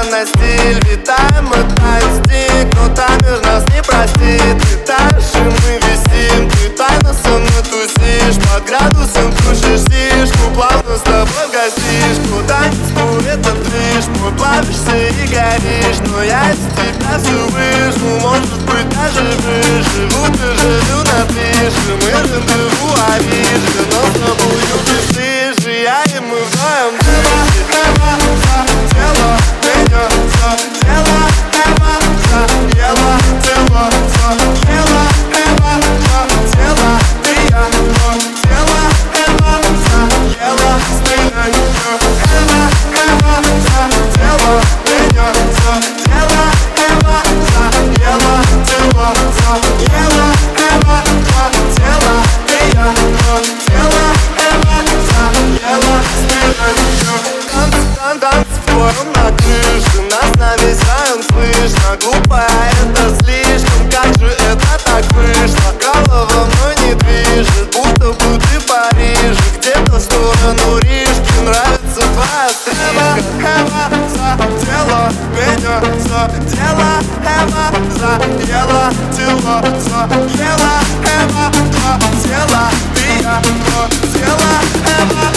на стиль. Витаем мы тайм-стик, кто-то между нас не простит. Ты дальше, мы висим, ты тайно со мной тусишь. Под градусом крушишь сишку, плавно с тобой в гостишку. Танцуй, это движ, мой плавишься и горишь. Но я из тебя все выжму, может быть даже выше. Будто живу на пише, мы рандеву обижены. Но с тобою бесстыжи, я и мы вдвоем тело, тело, ведется, тело, тело, тело, тело, тело, ты я, тело, тело, стыло, тело, ведется, тело, танцполом на крыше, нас на весь район слышно. Глупо, это слишком, как же это так вышло? Голова мной не движет, будто бы ты в Париже. Где-то в сторону Рижки, нравится твоя стрижка. Тело ведется, тело, тело, тело, тело, тело, ты я, тело,